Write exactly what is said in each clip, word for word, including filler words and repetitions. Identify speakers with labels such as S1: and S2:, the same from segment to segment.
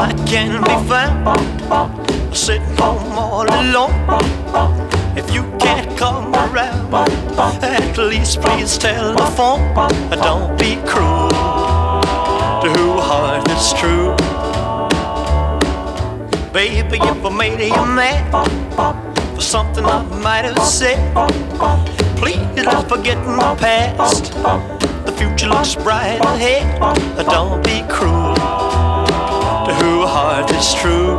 S1: I can be found sitting home all alone. If you can't come around, at least please telephone. Don't be cruel to who heart is true. Baby, if I made you mad for something I might have said, please don't forget my past. The future looks bright ahead. Don't be cruel to who heart is true.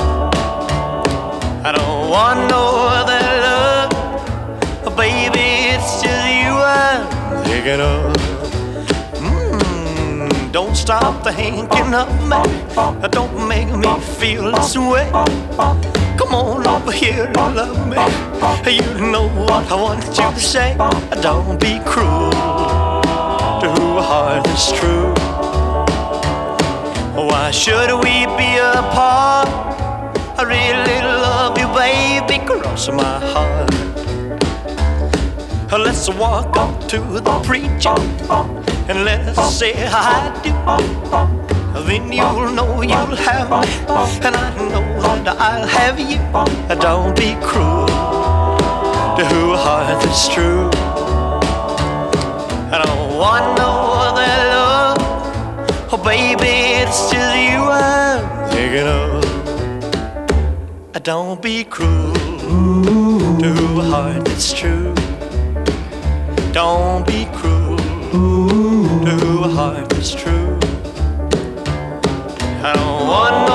S1: I don't want no other love, baby, it's just you I'm thinking of. Mm, don't stop thinking of me. Don't make me feel this way. Come on over here and love me. You know what I want you to say. Don't be cruel to who heart is true. Why should we be apart? I really love you, baby, cross my heart. Let's walk up to the preacher and let's say I do. Then you'll know you'll have me, and I know that I'll have you. Don't be cruel to who heart is true. I don't want no other love, oh baby, it's just you I'm thinking of. Don't be cruel to who heart is true. Don't be cruel to who heart is true. I don't want